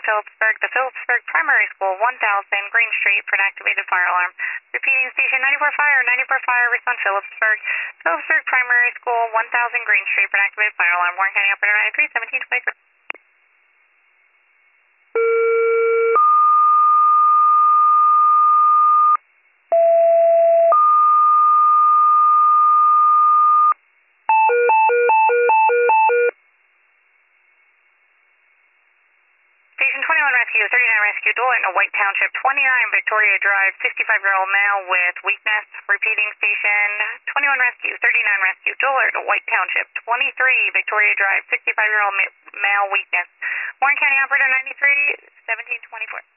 Phillipsburg, the Phillipsburg Primary School, 1000 Green Street for an activated fire alarm. Repeating, station 94 fire, respond Phillipsburg. Phillipsburg Primary School, 1000 Green Street for an activated fire alarm. Warren County Operator 93, 1723. Station 21 Rescue, 39 Rescue, Duluth, White Township, 29 Victoria Drive, 65-year-old male with weakness. Repeating, station 21 Rescue, 39 Rescue, Duluth, White Township, 23 Victoria Drive, 65-year-old male weakness. Warren County Operator 93, 1724.